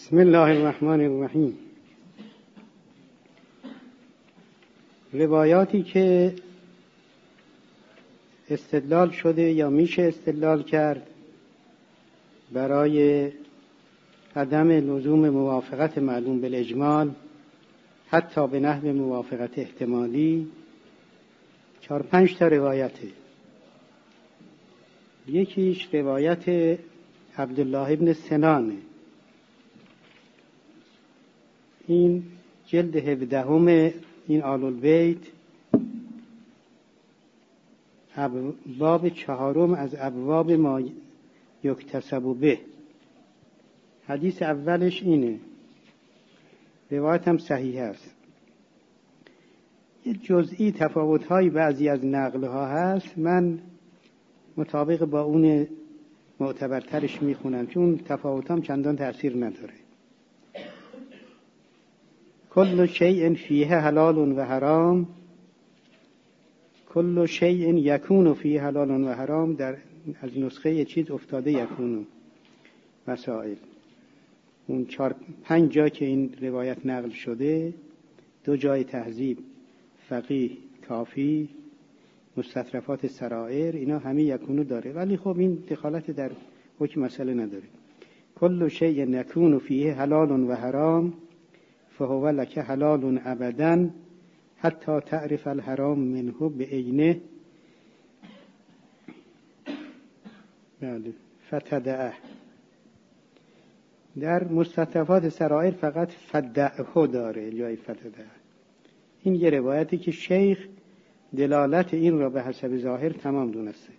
بسم الله الرحمن الرحیم. روایاتی که استدلال شده یا میشه استدلال کرد برای عدم لزوم موافقت معلوم بالاجمال حتی به نحو موافقت احتمالی 4-5 تا روایته. یکیش روایت عبدالله ابن سنانه، این جلد 17 این آل البیت، باب 4 از ابواب ما یکتسب به. حدیث اولش اینه، روایت هم صحیح است. یه جزئی تفاوت‌های بعضی از نقل‌ها هست، من مطابق با اون معتبرترش میخونم چون تفاوتام چندان تأثیر نداره. کل شیء فیه حلال و حرام، کل شیء یکون فیه حلال و حرام، در از نسخه یه چیز افتاده یکونو مسائل. اون 4-5 جا که این روایت نقل شده، 2 جای تهذیب، فقیه، کافی، مستطرفات سرائر، اینا همه یکونو داره، ولی خب این دخالت در حکم مسئله نداره. کل شیء یکون فیه حلال و حرام فهو لک حلال ابدا حتی تعرف الحرام منه بعینه فتدعه. در مستطرفات سرائر فقط فدعه داره جای فتدعه. این یه روایتی که شیخ دلالت این را به حسب ظاهر تمام دونسته.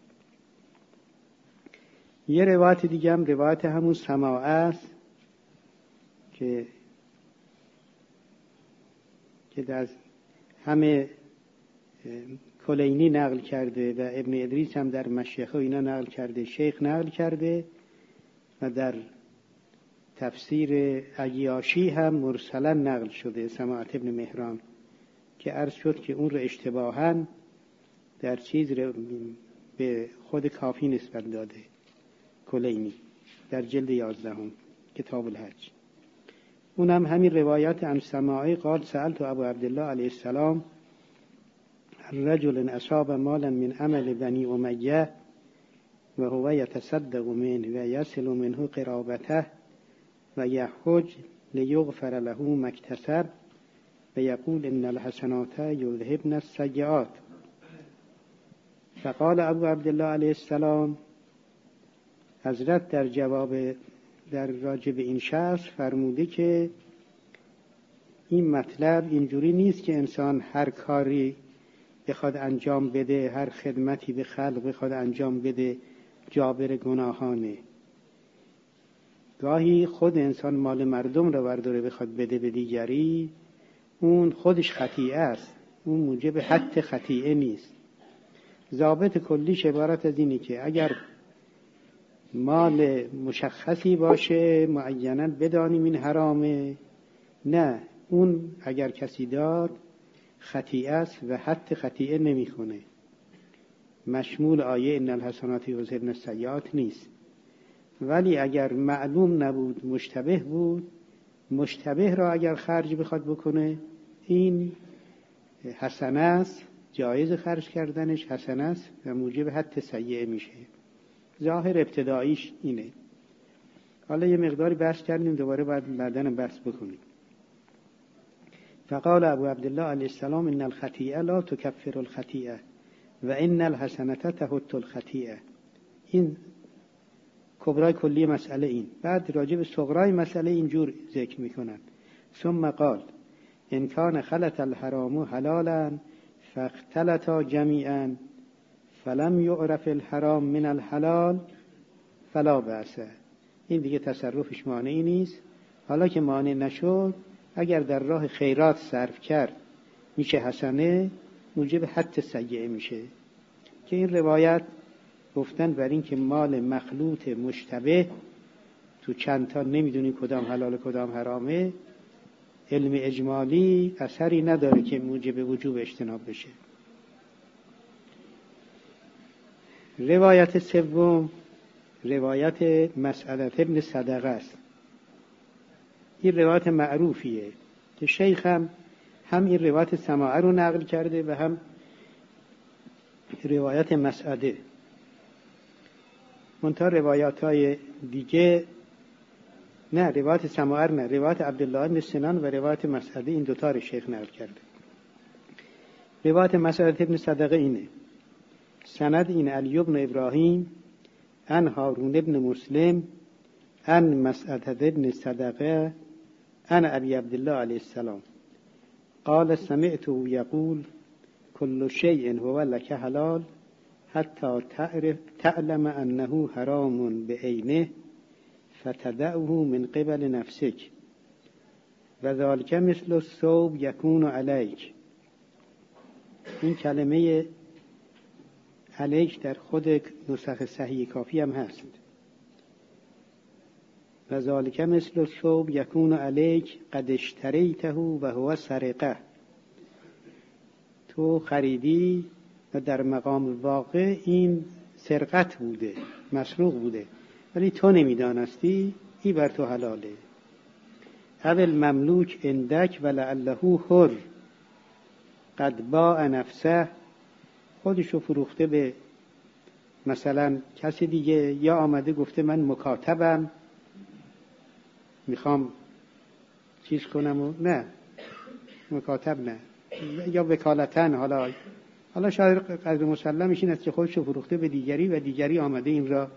یه روایت دیگه هم روایت همون سماع است که در همه کلینی نقل کرده و ابن ادریس هم در مشیخه اینا نقل کرده، شیخ نقل کرده و در تفسیر عیاشی هم مرسلا نقل شده، سماعت ابن مهران، که عرض شد که اون رو اشتباهاً در چیز رو به خود کافی نسبت داده، کلینی، در جلد 11 کتاب الحج. اونم همین روایت عن سماعی قال سألت ابو عبدالله علیه السلام رجل اصاب مالا من عمل بنی امیه و هو یتصدق منه و یصل منه قرابته و یحج لیغفر له ما اکتسب و یقول ان الحسنات یذهبن السیئات. فقال ابو عبدالله علیه السلام، حضرت در جواب در راجع به این شخص فرموده که این مطلب اینجوری نیست که انسان هر کاری بخواد انجام بده، هر خدمتی به خلق بخواد انجام بده جابر گناهانه. گاهی خود انسان مال مردم رو برداره بخواد بده به دیگری، اون خودش خطیئه است، اون موجب حد خطیئه نیست. ضابط کلیش عبارت از اینه که اگر مال مشخصی باشه معیناً بدانیم این حرامه، نه اون اگر کسی داد خطیئه است و حد خطیئه نمیخونه، مشمول آیه ان الحسنات یذهبن السیئات نیست. ولی اگر معلوم نبود، مشتبه بود، مشتبه را اگر خرج بخواد بکنه، این حسنه است، جایز خرج کردنش حسنه است و موجب حد سیئه میشه. ظاهر ابتداییش اینه. حالا یه مقداری بحث کردیم، دوباره بعداً بحث بکنیم. فقال ابو عبدالله علیه السلام ان الخطیئه لا تکفر الخطیئه و ان الحسنه تحط الخطیئه. این کبرای کلی مسئله این. بعد راجع به صغرای مسئله اینجور ذکر میکنن. ثم قال ان کان خلط الحرام حلالا فاختلطا جمیعا فلم یعرف الحرام من الحلال فلا بأس. این دیگه تصرفش مانعی نیست. حالا که مانع نشد، اگر در راه خیرات صرف کرد میشه حسنه، موجب حد سیئه میشه. که این روایت گفتن بر این که مال مخلوط مشتبه تو چند تا نمیدونی کدام حلال کدام حرامه، علم اجمالی اثری نداره که موجب وجوب اجتناب بشه. روایت سوم روایت مسعدة ابن صدقه است. این روایت معروفیه که شیخ هم این روایت سماعه رو نقل کرده و هم روایت مسعده. منتها روایات های دیگه نه، روایت سماعه نه، روایت عبدالله بن سنان و روایت مسعده، این دوتا رو شیخ نقل کرده. روایت مسعده ابن صدقه اینه، سند این علی بن ابراهیم عن هارون بن مسلم عن مسعده بن صدقه عن ابی عبدالله علیه السلام قال سمعته یقول كل شيء هو لك حلال حتى تعلم أنه حرام بعينه فتدعه من قبل نفسك وذلك مثل الثوب يكون عليك. این کلمه علیک در خود نسخ صحیح کافی هم هست. وذلك مثل الثوب يكون عليك قد اشتريته وهو سرقه. تو خریدی و در مقام واقع این سرقت بوده، مسروق بوده، ولی تو نمیدانستی، این بر تو حلاله. اول مملوک اندک ولعله حر قد باع نفسه، خودشو فروخته به مثلا کسی دیگه، یا آمده گفته من مکاتبم میخوام چیز کنم و نه، مکاتب نه، یا وکالتن. حالا شاید قدر مسلمش این است که خودشو فروخته به دیگری و دیگری آمده این را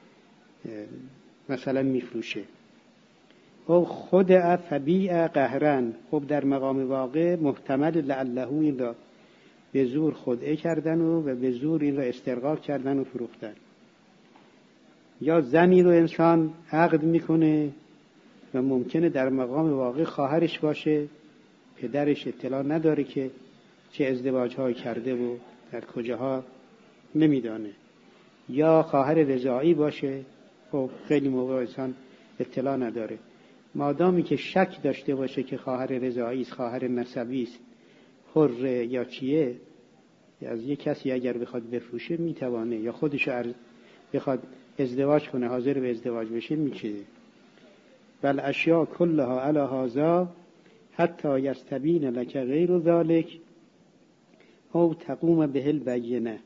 مثلا میفروشه. خب خود فبیع قهرن، خب در مقام واقع محتمل لعله این را به زور خدعه کردن و به زور این را استرقاق کردن و فروختن. یا زنی رو انسان عقد میکنه و ممکنه در مقام واقع خواهرش باشه، پدرش اطلاع نداره که چه ازدواج های کرده و در کجاها نمیدانه، یا خواهر رضاعی باشه، خب خیلی موقع انسان اطلاع نداره. مادامی که شک داشته باشه که خواهر رضاعی است، خواهر نسبی است، حر یا چیه، از یک کسی اگر بخواد بفروشه میتوانه، یا خودش بخواد ازدواج کنه، حاضر به ازدواج بشه میشه. بل اشیاء کلها علی هذا حتی یستبین لک غیر ذلک او تقوم به البینه،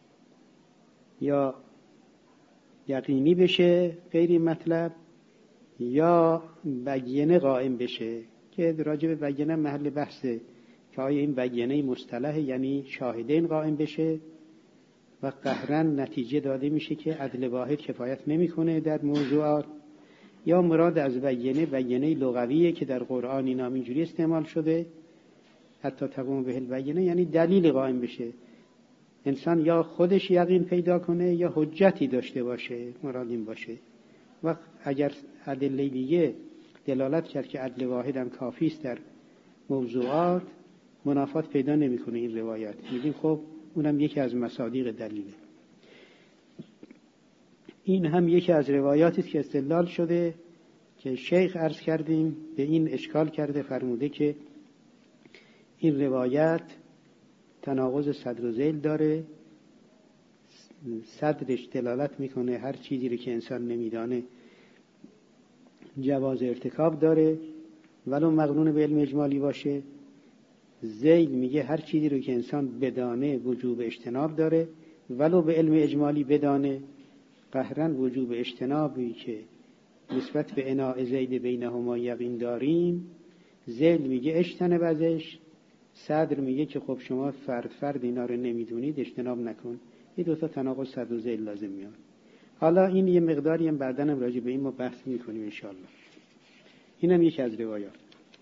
یا یقینی بشه غیر مطلب، یا بینه قائم بشه، که راجع به بینه محل بحثه که آیا این بینه مصطلح یعنی شاهدین قائم بشه و قهرن نتیجه داده میشه که عدل واحد کفایت نمیکنه در موضوعات، یا مراد از بینه لغویه که در قرآن این نام اینجوری استعمال شده، حتی تقوم به البینه یعنی دلیل قائم بشه، انسان یا خودش یقین پیدا کنه یا حجتی داشته باشه، مراد این باشه. و اگر ادله دیگه دلالت کرد که عدل واحد هم کافی است در موضوعات، منافات پیدا نمیکنه این روایت، میگیم خب اونم یکی از مصادیق دلیله. این هم یکی از روایاتی است که استدلال شده که شیخ عرض کردیم به این اشکال کرده، فرموده که این روایت تناقض صدر و ذیل داره، صدرش دلالت میکنه هر چیزی رو که انسان نمیدانه جواز ارتکاب داره ولو مقرون به علم اجمالی باشه، ذیل میگه هر چیزی رو که انسان بدانه وجوب اجتناب داره ولو به علم اجمالی بدانه. قهرن وجوب اجتنابی که نسبت به اناء زید بینهما یقین داریم، ذیل میگه اجتنب ازش، صدر میگه که خب شما فرد اینا رو نمیدونید اجتناب نکن. این دوتا تناقض صدر و ذیل لازم میاد. حالا این یه مقداری هم بعدن هم راجع به این ما بحث میکنیم انشاءالله. اینم یکی از روایات.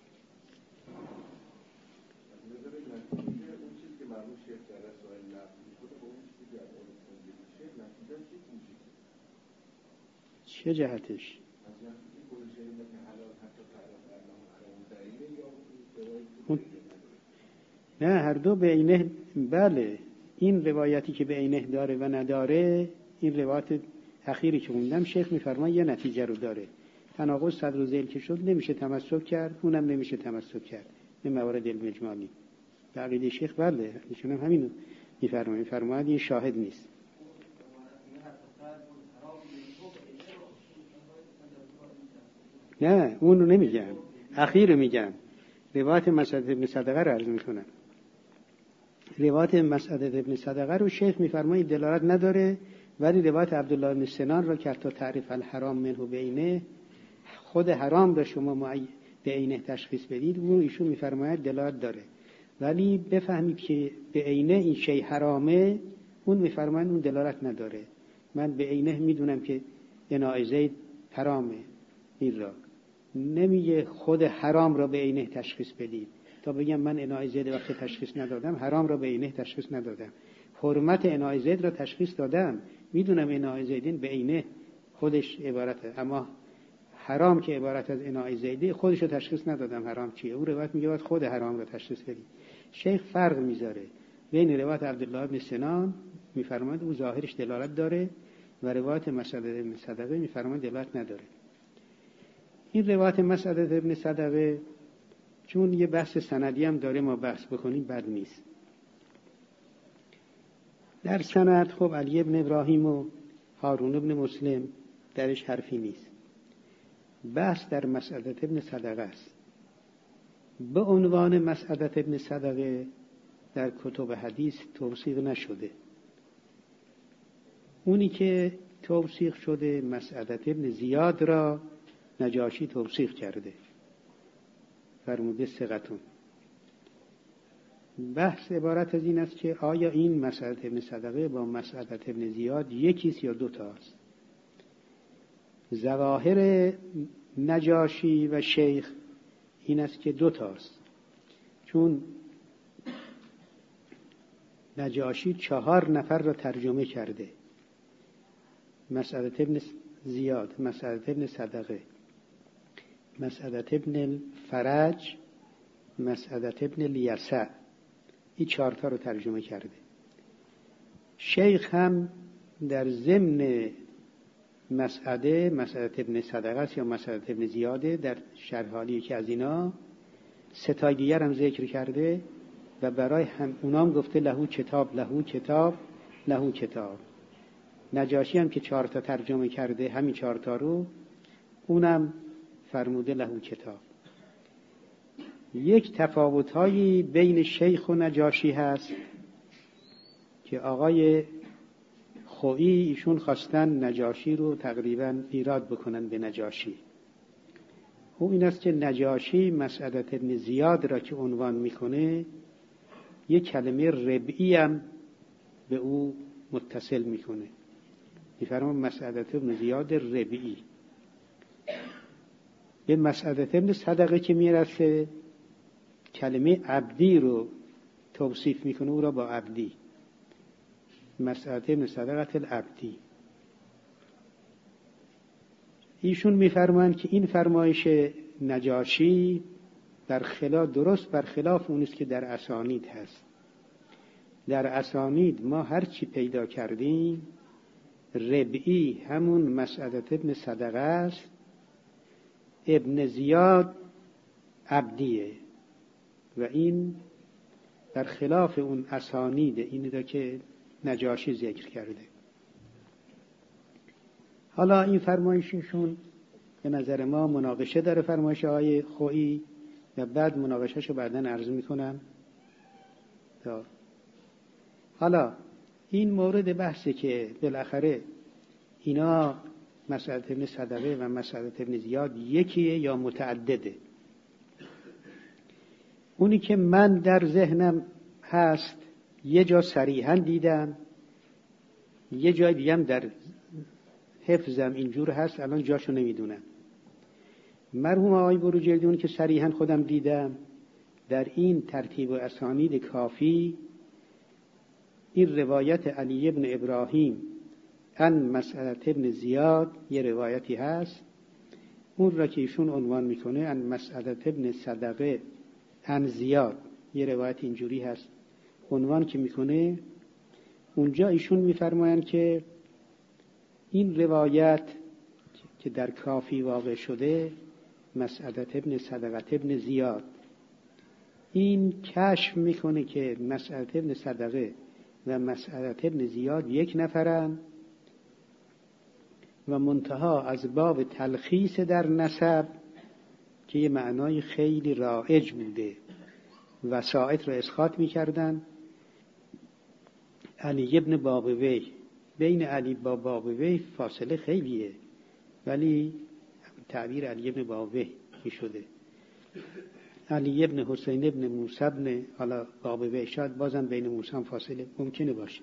چه جهتش؟ نه هر دو به عینه. بله این روایتی که به عینه داره و نداره، این روایت اخیری که خوندم شیخ میفرماید یه نتیجه رو داره. تناقض صدر و ذیل که شد نمیشه تمسک کرد، اونم نمیشه تمسک کرد به موارد علم اجمالی. عقیده شیخ بله ایشون هم همینو میفرماید این شاهد نیست. نه اون رو نمیگم، اخیر رو میگم. روایت مسعد ابن صدقه رو عرض میکنم. روایت مسعد ابن صدقه رو شیخ میفرمایید دلالت نداره، ولی روایت عبدالله بن سنان را که تا تعریف الحرام منه بینه، خود حرام را شما به عینه تشخیص بدید، اون ایشون میفرماید دلالت داره. ولی بفهمید که به عینه این شی حرامه، اون میفرماید اون دلالت نداره. من به عینه میدونم که اناء زید حرامه، این را نمیگه خود حرام را به عینه تشخیص بدید. تا بگم من اناء زید وقتی تشخیص ندادم، حرام را به عینه تشخیص ندادم. حرمت اناء زید را تشخیص دادم، میدونم اناء زیدین به عینه خودش عبارته، اما حرام که عبارت از اناء زیدی خودش رو تشخیص ندادم حرام چیه. او روایت میگه باید خود حرام رو تشخیص بدید. شیخ فرق میذاره بین روایت عبدالله بن سنان میفرماید او ظاهرش دلالت داره و روایت مسعد بن صدقه میفرماید دلالت نداره. این روایت مسعد بن صدقه چون یه بحث سندی هم داره ما بحث بکنیم بد نیست. در سند خب علی بن ابراهیم و هارون بن مسلم درش حرفی نیست. بحث در مسعد بن صدقه است. به عنوان مسعد بن صدقه در کتب حدیث توثیق نشده. اونی که توثیق شده مسعد بن زیاد را نجاشی توثیق کرده، فرموده ثقتون. بحث عبارت از این است که آیا این مسعد بن صدقه با مسعد بن زیاد یکیست یا دوتاست؟ ظواهر نجاشی و شیخ این است که دوتاست، چون نجاشی 4 نفر را ترجمه کرده: مسعد بن زیاد، مسعد بن صدقه، مسعد بن الفرج، مسعد بن الیسع. این 4 تا رو ترجمه کرده. شیخ هم در ضمن مسعد بن صدقه است یا مسعد بن زیاده، در شرحالی که از اینا 3 تا دیگر هم ذکر کرده و برای هم اونام گفته لهو کتاب لهو کتاب لهو کتاب. نجاشی هم که 4 تا ترجمه کرده همین 4 تا رو، اونم فرموده لهو کتاب. یک تفاوت‌هایی بین شیخ و نجاشی هست که آقای خویی ایشون خواستن نجاشی رو تقریباً ایراد بکنن به نجاشی. او این است که نجاشی مسعد بن زیاد را که عنوان میکنه یک کلمه ربعی هم به او متصل میکنه، میفرمان مسعد بن زیاد ربعی. به مسعد بن صدقه که میرسه کلمه عبدی رو توصیف میکنه، او را با عبدی، مسعد بن صدقه العبدی. ایشون میفرمایند که این فرمایش نجاشی درست برخلاف اون است که در اسانید هست. در اسانید ما هر چی پیدا کردیم ربعی همون مسعد بن صدقه است، ابن زیاد عبدیه و این برخلاف اون اسانید اینی دا که نجاشی ذکر کرده. حالا این فرمایششون به نظر ما مناقشه داره، فرمایش های خویی، و بعد مناقشهشو بعدن عرض میکنم. حالا این مورد بحثه که بالاخره اینا مسعد بن صدقه و مسعد بن زیاد یکیه یا متعدده. اونی که من در ذهنم هست یه جا صریحاً دیدم، یه جای دیگه هم در حفظم اینجور هست، الان جاشو نمیدونم. مرحوم آقای بروجردی اون که صریحاً خودم دیدم در این ترتیب و اسانید کافی، این روایت علی بن ابراهیم عن مسعد بن زیاد یه روایتی هست، اون را که ایشون عنوان میکنه عن مسعد بن صدقه عن زیاد، یه روایت اینجوری هست عنوان که میکنه. اونجا ایشون میفرمایند که این روایت که در کافی واقع شده مسعد بن صدقه بن زیاد، این کشف میکنه که مسعد بن صدقه و مسعد بن زیاد یک نفرن و منتها از باب تلخیص در نسب که یه معنای خیلی رایج بوده، وسائط رو اسقاط میکردن. علی ابن بابوی، بین علی با بابوی فاصله خیلیه، ولی تعبیر علی ابن بابوی شده. علی ابن حسین ابن موسی ابن حالا بابوی، شاید بازم بین موسی هم فاصله ممکنه باشه.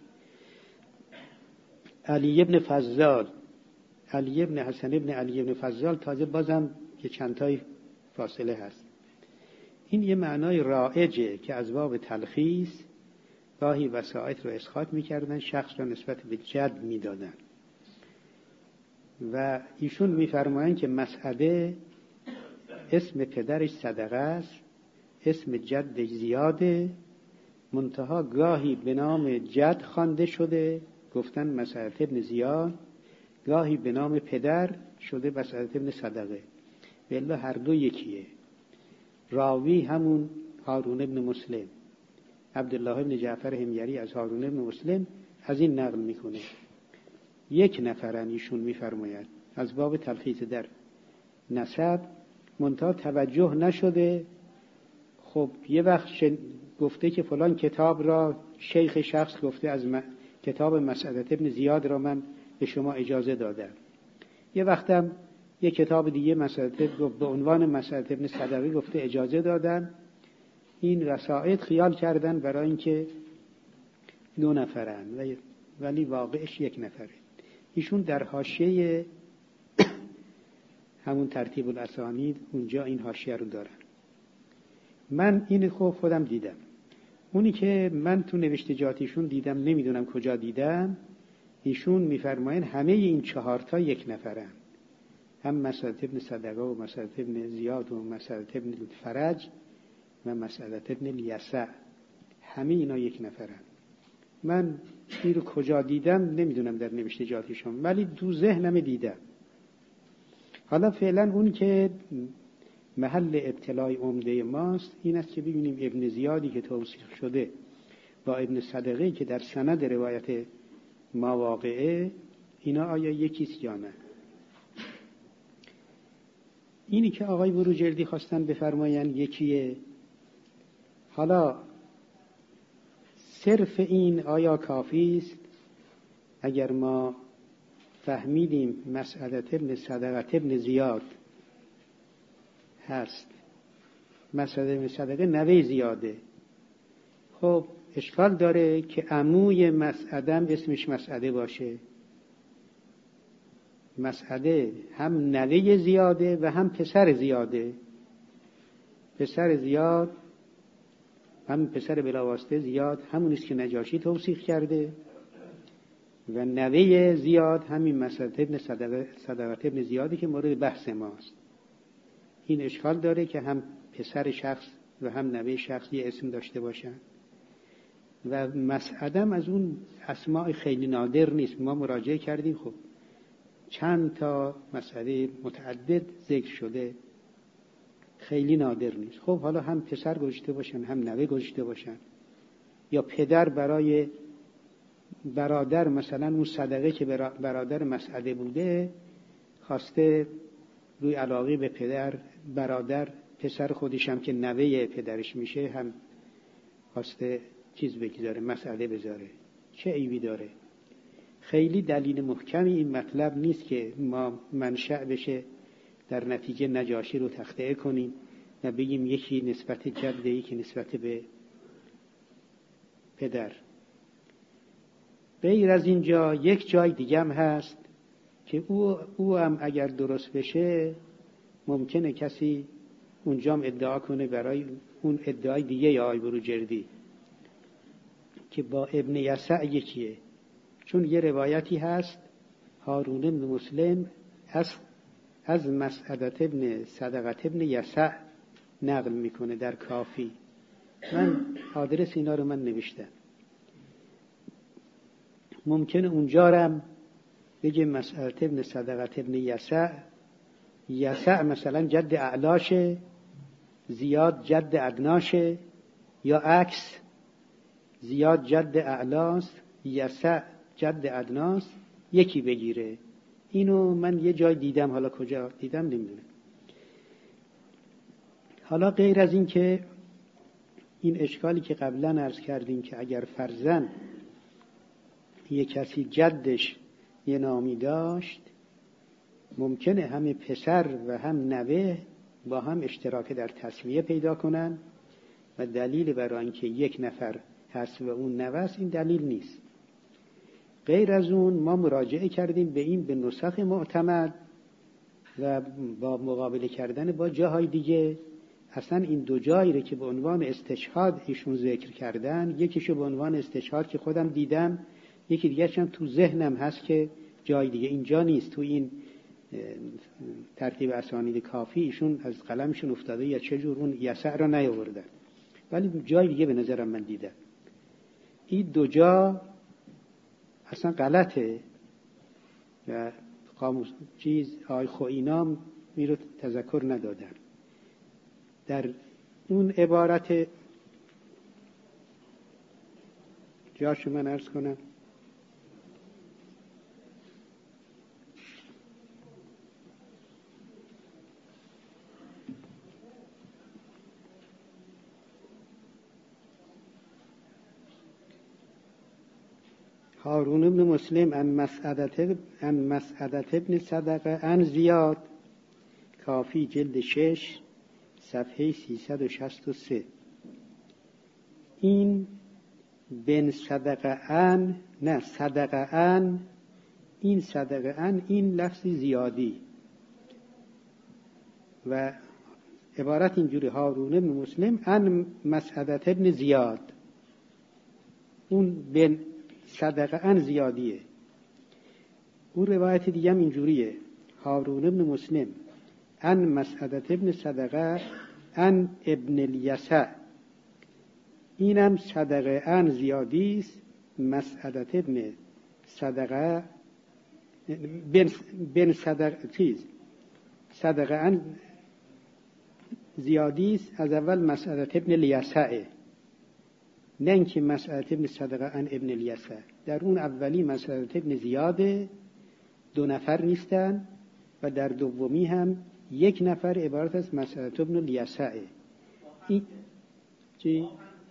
علی ابن فضال، علی ابن حسن ابن علی ابن فضال، تازه بازم که چند تای فاصله هست. این یه معنای رائجه که از باب تلخیص گاهی وسائط رو اسقاط میکردن، شخص رو نسبت به جد میدادن. و ایشون میفرمایند که مسعده اسم پدرش صدقه است، اسم جدش زیاده، منتها گاهی به نام جد خوانده شده، گفتن مسعده ابن زیاد، گاهی به نام پدر شده مسعده ابن صدقه. والله هر دو یکیه. راوی همون هارون ابن مسلم، عبدالله ابن جعفر حمیری از هارون ابن مسلم از این نقل میکنه. یک نفرن ایشون میفرماید از باب تلخیص در نسب، منتها توجه نشده. خب یه وقت گفته که فلان کتاب را شیخ شخص گفته، از کتاب مسعده ابن زیاد را من به شما اجازه دادم. یه وقتم یه کتاب دیگه مسعده به عنوان مسعده ابن صدقه گفته اجازه دادن. این رسائط خیال کردن برای اینکه 2 نفرن ولی واقعش 1 نفره. ایشون در حاشیه همون ترتیب الاسانید اونجا این حاشیه رو دارن. من این خودم دیدم. اونی که من تو نوشتجاتیشون دیدم، نمیدونم کجا دیدم، ایشون میفرماین همه این 4 تا 1 نفرن، هم مسعده ابن صدقه و مسعده ابن زیاد و مسعده ابن فرج و مسعده ابن الیسع، همه اینا 1 نفرن. من این رو کجا دیدم نمیدونم در نوشتجاتیشون، ولی تو ذهنم دیدم. حالا فعلا اون که محل ابتلای عمده ماست این است که ببینیم ابن زیادی که توصیف شده با ابن صدقه که در سند روایت ما واقعه، اینا آیا یکیست یا نه. اینی که آقای بروجردی خواستن بفرماین یکیه. حالا صرف این آیا کافی است؟ اگر ما فهمیدیم مسعده ابن صدقه ابن زیاد هست، مسعده ابن صدقه نوه زیاده، خب اشکال داره که عموی مسعده اسمش مسعده باشه. مسعده هم نوه زیاده و هم پسر زیاده. پسر زیاد هم پسر بلاواسطه زیاد همونیست که نجاشی توثیق کرده و نوه زیاد همین مسعده ابن صدقه ابن زیادی که مورد بحث ماست. این اشکال داره که هم پسر شخص و هم نوه شخص یه اسم داشته باشن. و مسعدم از اون اسماء خیلی نادر نیست. ما مراجعه کردیم، خب چند تا مسئله متعدد ذکر شده، خیلی نادر نیست. خب حالا هم پسر گذاشته باشن هم نوه گذاشته باشن، یا پدر برای برادر، مثلا اون صدقه که برادر مسعده بوده خواسته روی علاقه به پدر، برادر پسر خودشم که نوه پدرش میشه هم خواسته چیز بگذاره، مسعده بذاره. چه عیبی داره؟ خیلی دلیل محکمی این مطلب نیست که ما منشأ بشه در نتیجه نجاشی رو تخطئه کنیم و بگیم یکی نسبت جده یکی نسبت به پدر. غیر از اینجا یک جای دیگه هم هست که او هم اگر درست بشه ممکنه کسی اونجا هم ادعا کنه برای اون ادعای دیگه یا آی بروجردی که با ابن یسع یکیه. چون یه روایتی هست هارون بن مسلم از مسعده ابن صدقه ابن یسع نقل میکنه در کافی. من آدرس اینا رو من نوشتم، ممکنه اونجا رم بگه مسعده ابن صدقه ابن یسع مثلا جد اعلاشه، زیاد جد ادناشه، یا عکس زیاد جد اعلاست یسع جد ادناست، یکی بگیره. اینو من یه جای دیدم، حالا کجا دیدم نمیدونم. حالا غیر از این که این اشکالی که قبلا عرض کردیم که اگر فرزند یک کسی جدش یه نامی داشت، ممکنه هم پسر و هم نوه با هم اشتراک در تسمیه پیدا کنن و دلیل برای اینکه یک نفر هست و اون نوه است این دلیل نیست. غیر از اون ما مراجعه کردیم به نسخ معتمد و با مقابله کردن با جاهای دیگه، اصلا این دو جایی رو که به عنوان استشهاد ایشون ذکر کردن، یکیشو به عنوان استشهاد که خودم دیدم، یکی دیگرش هم تو ذهنم هست که جای دیگه اینجا نیست، تو این ترتیب اسانید کافی ایشون از قلمشون افتاده یا چه جور اون یسع را نیاوردن، ولی جای دیگه به نظرم من دیدم. این دو جا اصلا غلطه و قاموس آی خوئینام می رو تذکر ندادن. در اون عبارت جاشو من عرض کنم، هارون بن مسلم عن مسعدة بن صدقه عن زیاد، کافی جلد 6 صفحه 363. این بن صدقه عن، نه صدقه عن، این صدقه عن این لفظ زیادی و عبارت اینجوری: هارون بن مسلم عن مسعدة بن زیاد. اون بن صدقه عن زیادیه. اون روایت دیگه هم اینجوریه: هارون بن مسلم عن مسعدة بن صدقه عن ابن الیسع. اینم صدقه عن زیادی است، مسعدة بن صدقه بن صدقه عن زیادی است، از اول مسعدة بن الیسع، نه اینکه مسعدة بن صدقه عن ابن الیسع. در اون اولی مسعدة بن زیاده، دو نفر نیستن، و در دومی هم یک نفر عبارت از مسعدة بن الیسع. این چی؟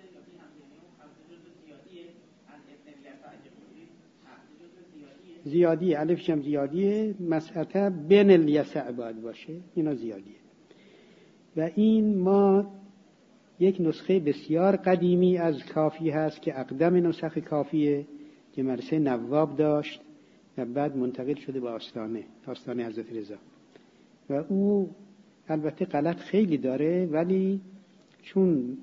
زیادی، الفش هم زیادیه، مسعدة بن الیسع باید باشه، اینا زیادیه. و این ما یک نسخه بسیار قدیمی از کافی هست که اقدم نسخ کافیه که مدرسه نواب داشت و بعد منتقل شده به آستانه حضرت رضا، و او البته غلط خیلی داره، ولی چون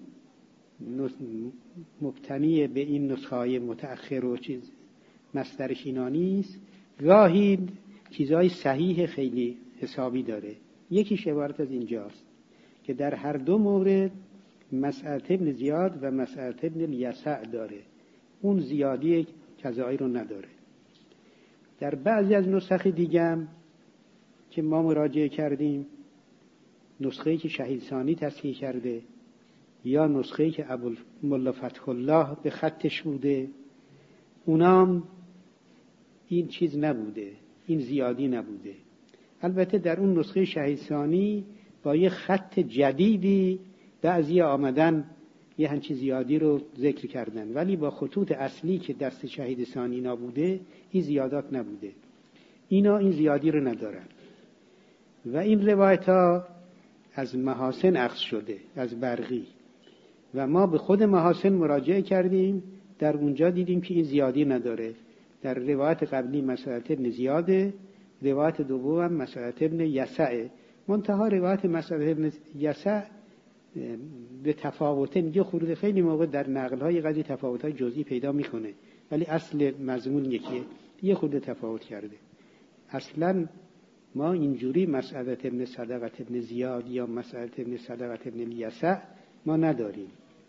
مبتنی به این نسخه‌های متأخر و چیز مصدرش اینا نیست، گاهی چیزای صحیح خیلی حسابی داره. یکیش عبارت از اینجاست که در هر دو مورد مسعدة بن زیاد و مسعدة بن الیسع داره، اون زیادی کذایی رو نداره. در بعضی از نسخ دیگه که ما مراجعه کردیم، نسخه‌ای که شهید ثانی تصحیح کرده یا نسخه‌ای که ابوالملا فتح الله به خطش بوده، اونام این چیز نبوده، این زیادی نبوده. البته در اون نسخه شهید ثانی با یه خط جدیدی بعضی آمدن یه همچین زیادی رو ذکر کردن، ولی با خطوط اصلی که دست شهید ثانی نبوده این زیادات نبوده. اینا این زیادی رو ندارن و این روایت ها از محاسن اخذ شده، از برقی، و ما به خود محاسن مراجعه کردیم، در اونجا دیدیم که این زیادی نداره. در روایت قبلی مسعدة بن زیاده، روایت دوم مسعدة بن یسع. منتها روایت مسعدة بن یسع به تفاوته میگه، خورده خیلی موقع در نقل‌های قضیه تفاوت‌های جزئی پیدا میکنه، ولی اصل مضمون یکیه، یه خورده تفاوت کرده. اصلا ما اینجوری مسعدة بن صدقه بن زیاد یا مسعدة بن صدقه بن الیسع ما نداریم.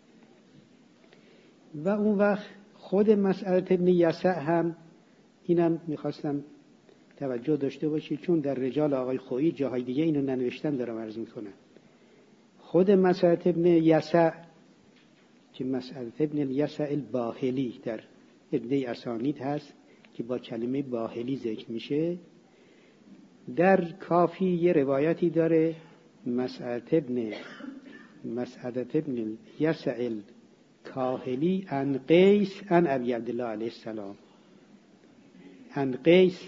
و اون وقت خود مسعدة بن یسع هم، اینم میخواستم توجه داشته باشید، چون در رجال آقای خویی جاهای دیگه اینو ننوشتم دارم عرض میکنم. خود مسعدة بن یسع که مسعدة بن الیسع الباهلی در عده اسانید هست که با کلمه باهلی ذکر میشه، در کافی یه روایتی داره مسعدة بن مسعدة ابن یسع الکاهلی عن قیس عن ابی عبدالله علیه السلام. عن قیس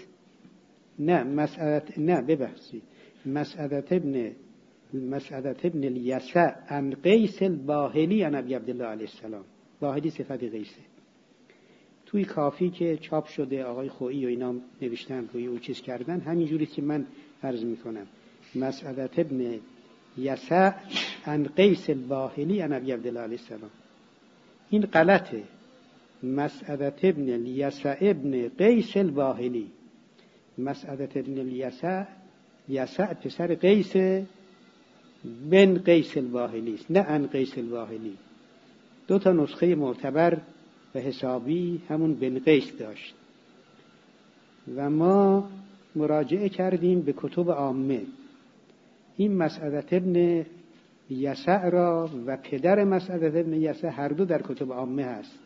مسعدة ابن الیسع عن قیس الباهلی عن ابی عبدالله علیه السلام. باهلی صفت قیسه. توی کافی که چاپ شده آقای خویی و اینا نوشتن روی او چیز کردن، همینجوری که من عرض میکنم. مسعدة ابن یسع عن قیس الباهلی عن ابی عبدالله علیه السلام. این غلطه. مسعدة ابن الیسع ابن قیس الباهلی. مسعدة ابن الیسع، یسع پسر قیس بن قیس الباهلی است، نه عن قیس الباهلی. دو تا نسخه معتبر و حسابی همون بن قیس داشت و ما مراجعه کردیم به کتب عامه. این مسعدة ابن یسع را و پدر مسعدة ابن یسع هر دو در کتب عامه هست.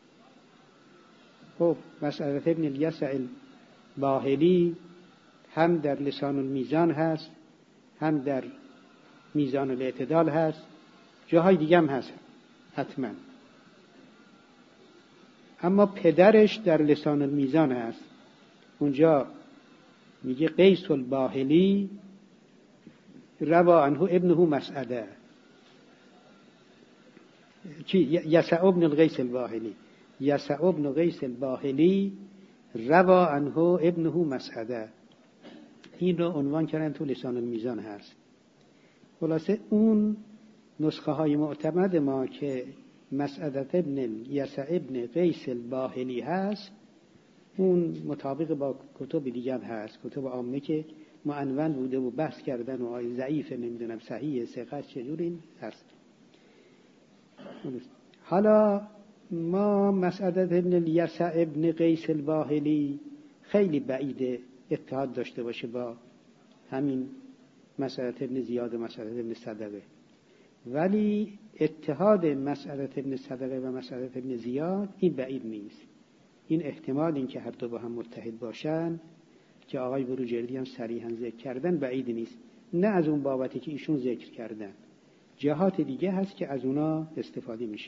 خب مسعدة ابن یسع الباهلی هم در لسان المیزان هست، هم در میزان الاعتدال هست، جاهای دیگه هم هست حتما. اما پدرش در لسان المیزان هست. اونجا میگه قیس الباهلی روا عنه ابنه مسعده. یسع ابن القیس الباهلی، یسع ابن قیس الباهلی روا عنه ابنه مسعده. این رو عنوان کردن تو لسان المیزان هست. خلاصه اون نسخه های معتمد ما که مسعدة ابن یسع ابن قیس الباهلی هست، اون مطابق با کتب دیگر هست، کتب عامه که معنون بوده و بحث کردن و آی ضعیف نمیدونم صحیح ثقت چجور این هست. حالا ما مسعدة ابن یسع ابن قیس الباهلی خیلی بعید اتحاد داشته باشه با همین مسعدة ابن زیاد و مسعدة ابن صدقه، ولی اتحاد مسعدة ابن صدقه و مسعدة ابن زیاد این بعید نیست. این احتمال این که هر دو با هم متحد باشن که آقای بروجردی هم صریحاً ذکر کردن بعید نیست. نه از اون بابتی که ایشون ذکر کردن، جهات دیگه هست که از اونا استفاده میشه.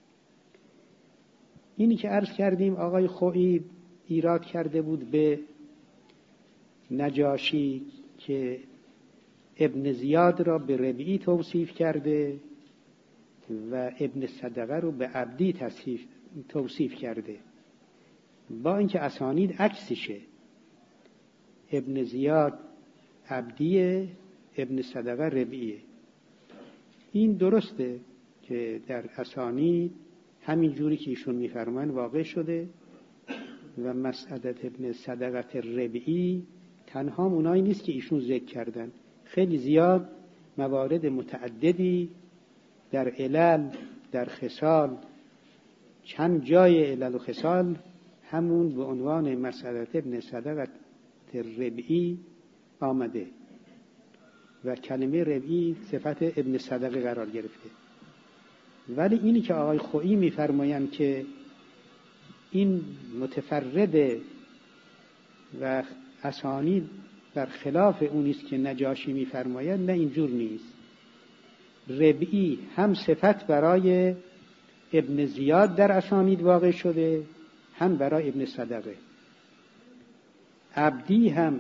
اینی که عرض کردیم آقای خویی ایراد کرده بود به نجاشی که ابن زیاد را به ربیعی توصیف کرده و ابن صدقه رو به عبدی توصیف کرده، با اینکه اسانید عکسشه. ابن زیاد عبدیه، ابن صدقه ربیعیه. این درسته که در اسانید همین جوری که ایشون میفرمان واقع شده و مسعدة ابن صدقه ربیعی تنها اونایی نیست که ایشون ذکر کردن. خیلی زیاد موارد متعددی در علل، در خصال، چند جای علل و خصال همون به عنوان مسعدة ابن صدقه ربیعی آمده و کلمه ربیعی صفت ابن صدقه قرار گرفته. ولی اینی که آقای خویی میفرمایند که این متفرده و اسانید در خلاف اونیست که نجاشی میفرماید، نه اینجور نیست. ربیعی هم صفت برای ابن زیاد در اسانید واقع شده، هم برای ابن صدقه. عبدی هم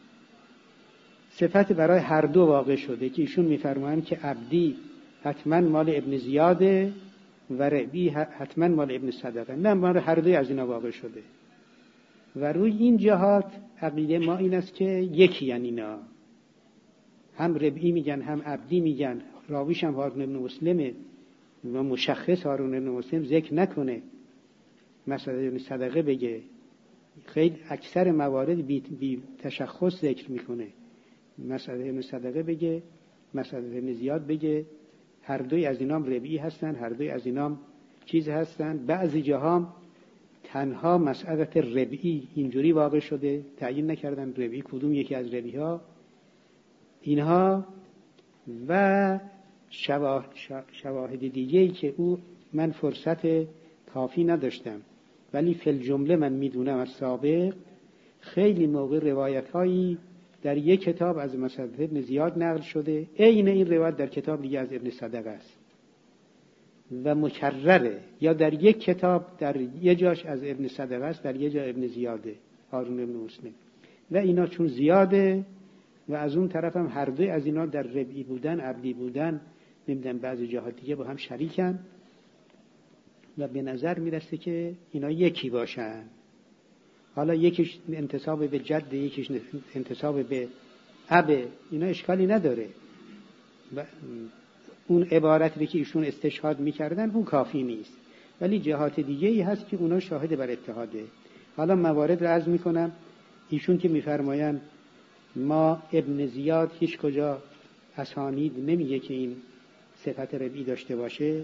صفت برای هر دو واقع شده که ایشون میفرمایند که عبدی حتما مال ابن زیاده و ربیعی حتما مال ابن صدقه. نه، مال هر دوی از اینا واقع شده. و روی این جهات عقیده ما این است که یکی یعنی اینا، هم ربیعی میگن هم عبدی میگن. راویش هم هارون ابن مسلمه و مشخص هارون ابن مسلم ذکر نکنه، مسعدة ابن صدقه بگه. خیلی اکثر موارد بی تشخص ذکر میکنه. مسعدة ابن صدقه بگه، مسعدة ابن زیاد بگه. هر دوی از اینام ربیعی هستن، هر دوی از اینام چیز هستن. بعضی جاها تنها مسعدة ربیعی اینجوری واقع شده، تعیین نکردن ربیعی کدوم یکی از ربیعی ها اینها. و شواهد دیگه‌ای که او من فرصت کافی نداشتم، ولی فی الجمله من میدونم از سابق خیلی موقع روایت هایی در یک کتاب از مسعود ابن زیاد نقل شده، عین این روایت در کتاب دیگه از ابن صدقه است و مکرره، یا در یک کتاب در یه جاش از ابن صدقه است، در یه جا ابن زیاده، هارون ابن مسلم. و اینا چون زیاده و از اون طرف هم هر دوی از اینا در ربعی بودن، عبدی بودن، نمیدونم بعضی جاها دیگه با هم شریکن و به نظر میرسه که اینا یکی باشن. حالا یکیش انتساب به جد، یکیش انتساب به اب، اینا اشکالی نداره. و اون عبارتی که ایشون استشهاد میکردن اون کافی نیست، ولی جهات دیگه ای هست که اونا شاهد بر اتحاده. حالا موارد رو عرض میکنم. ایشون که میفرمایند ما ابن زیاد هیچ کجا اسانید نمیگه که این صفت ربعی داشته باشه.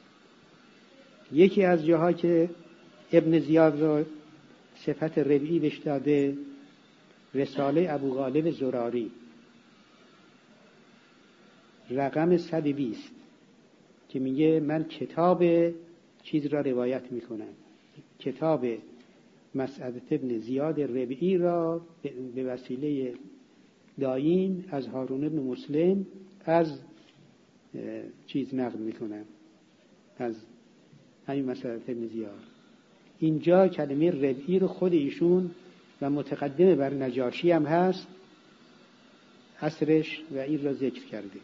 یکی از جاها که ابن زیاد رو صفت ربعی بهش داده رساله ابو غالب زراری رقم 120 که میگه من کتاب چیز را روایت میکنم، کتاب مسعود ابن زیاد ربعی را به وسیله دایین از هارون ابن مسلم از چیز نقل میکنم، از همین مسعود ابن زیاد. اینجا کلمه ربعی رو خود ایشون و متقدم بر نجاشی هم هست اثرش و این را ذکر کرده.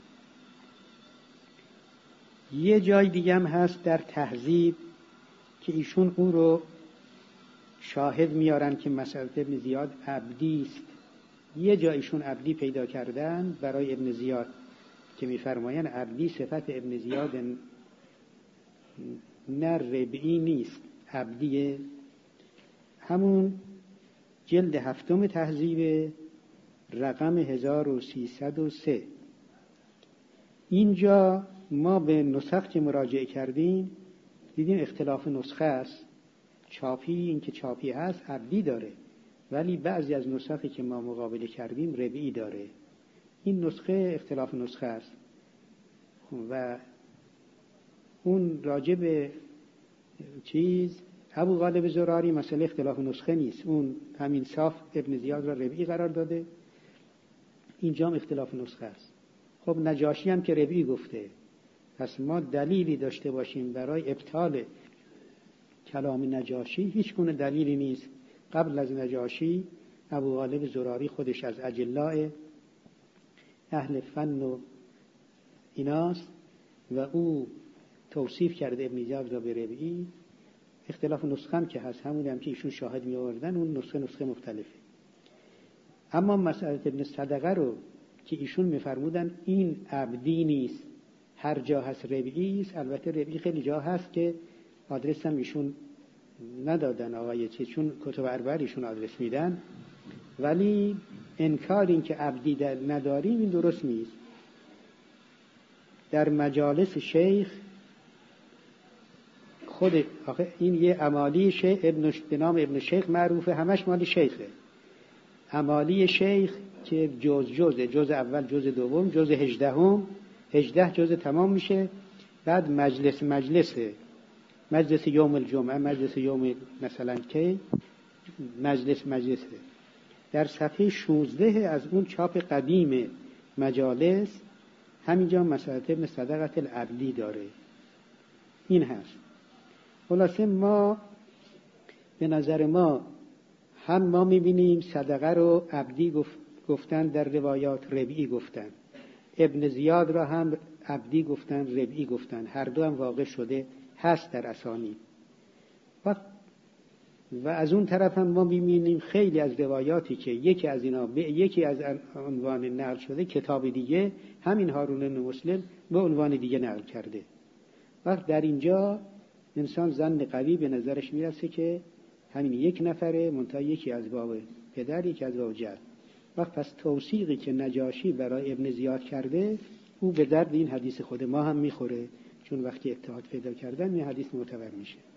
یه جای دیگه هم هست در تهذیب که ایشون اون رو شاهد میارن که مسعود ابن زیاد عبدی است. یه جا ایشون عبدی پیدا کردن برای ابن زیاد که میفرماین عبدی صفت ابن زیاد نه ربعی نیست، عبدیه. همون جلد 7 تهذیب رقم 1303. اینجا ما به نسخ که مراجعه کردیم دیدیم اختلاف نسخه است. چاپی این که چاپی هست عبدی داره، ولی بعضی از نسخی که ما مقابله کردیم ربعی داره. این نسخه اختلاف نسخه است و اون راجع به چیز ابو غالب زراری مسئله اختلاف نسخه نیست، اون همین صاف ابن زیاد را ربعی قرار داده. اینجا هم اختلاف نسخه است. خب نجاشی هم که ربعی گفته، پس ما دلیلی داشته باشیم برای ابطال کلام نجاشی هیچ گونه دلیلی نیست. قبل از نجاشی ابو غالب زراری خودش از اجلاء اهل فن و ایناست و او توصیف کرده ابن زیاد را به ربعی. اختلاف نسخه هم که هست، همون هم که ایشون شاهد می آوردن، اون نسخه مختلفه. اما مسئله ابن صدقه رو که ایشون میفرمودن این عبدی نیست، هر جا هست ربعی است. البته ربعی خیلی جا هست که آدرس هم ایشون ندادن آقای چون کتب اربعه ایشون آدرس میدن، ولی انکار این که عبدی نداریم این درست نیست. در مجالس شیخ خود آخه این یه امالی شیخ به نام ابن شیخ معروفه، همش مالی شیخه. امالی شیخ که جز اول، جز دوم، جز 18 جز تمام میشه. بعد مجلس یوم الجمعه، مجلس یوم مثلا کی مجلسه. در صفحه 16 از اون چاپ قدیم مجالس همینجا مسعود ابن صدقه العبدی داره. این هست. خلاصه ما به نظر ما هم ما میبینیم صدقه رو عبدی گفتن، در روایات ربعی گفتن. ابن زیاد را هم عبدی گفتن، ربعی گفتن. هر دو هم واقع شده هست در اسانید. و از اون طرف هم ما میبینیم خیلی از روایاتی که یکی از اینا به یکی از عنوان نقل شده، کتاب دیگه همین هارون بن مسلم به عنوان دیگه نقل کرده. وقت در اینجا انسان ظن قوی به نظرش میرسه که همین یک نفره، منتها یکی از باب پدر، یکی از باب جد. وقت پس توثیقی که نجاشی برای ابن زیاد کرده او به درد این حدیث خود ما هم میخوره، چون وقتی اتحاد پیدا کردن این حدیث معتبر میشه.